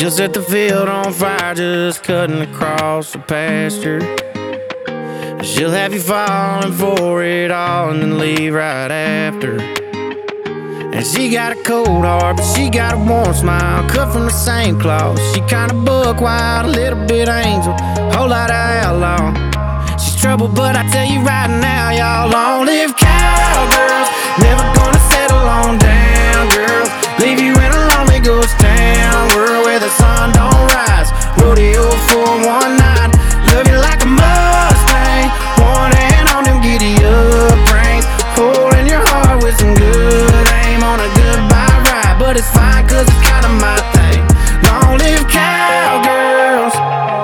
She'll set the field on fire just cutting across the pasture. She'll have you falling for it all and then leave right after. And she got a cold heart, but she got a warm smile, cut from the same cloth. She kinda buck wild, a little bit angel, whole lot of outlaw. She's trouble, but I tell you right now, y'all, long live cowgirls. Never gonna settle on down, girls. Leave you in a lonely ghost town, world where the sun don't rise. Rodeo for one night, love you like a Mustang. One hand on them giddy up reins, holding your heart with some good aim on a goodbye ride. But it's fine, cause it's kinda my thing. Long live cowgirls.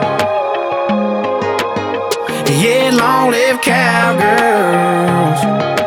Yeah, long live cowgirls.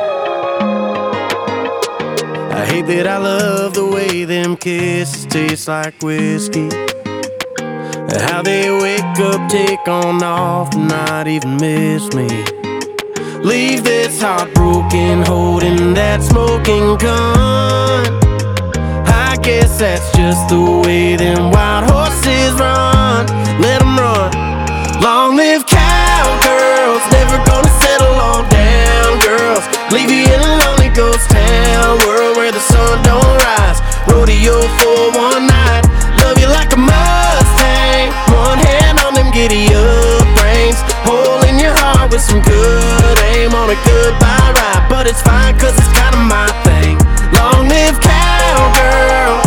I hate that I love the way them kisses taste like whiskey. How they wake up, take on off, not even miss me. Leave this heartbroken, holding that smoking gun. I guess that's just the way them wild horses run. Let them run. Long live cowgirls, never gonna settle on down, girls. Leave you in a lonely ghost town, world where the sun don't rise. Rodeo for one night, love you like a Mustang. One hand on them giddy up reins, holding your heart with some good aim on a goodbye ride. But it's fine, cause it's kinda my thing. Long live cowgirls.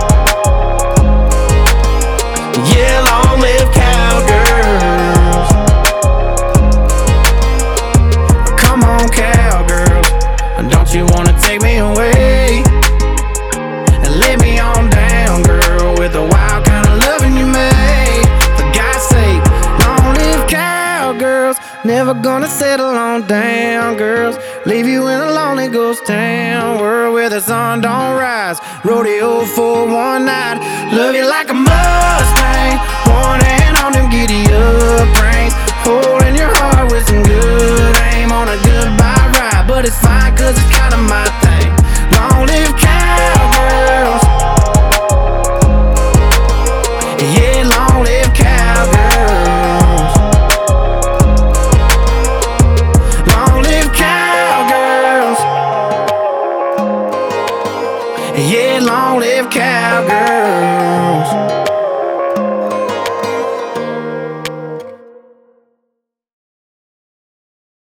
Yeah, long live cowgirls. Come on, cowgirls, don't you wanna take me away and lay me on down, girl, with the wild kind of loving you made. For God's sake, long live cowgirls. Never gonna settle on down, girls. Leave you in a lonely ghost town, world where the sun don't rise. Rodeo for one night, love you like a Mustang. One hand on them giddy up reins, holding your heart with some good aim on a goodbye ride. But it's fine, cause it's kinda my thing. Long live cowgirls. Yeah, long live cowgirls. Long live cowgirls. Yeah, long live cowgirls.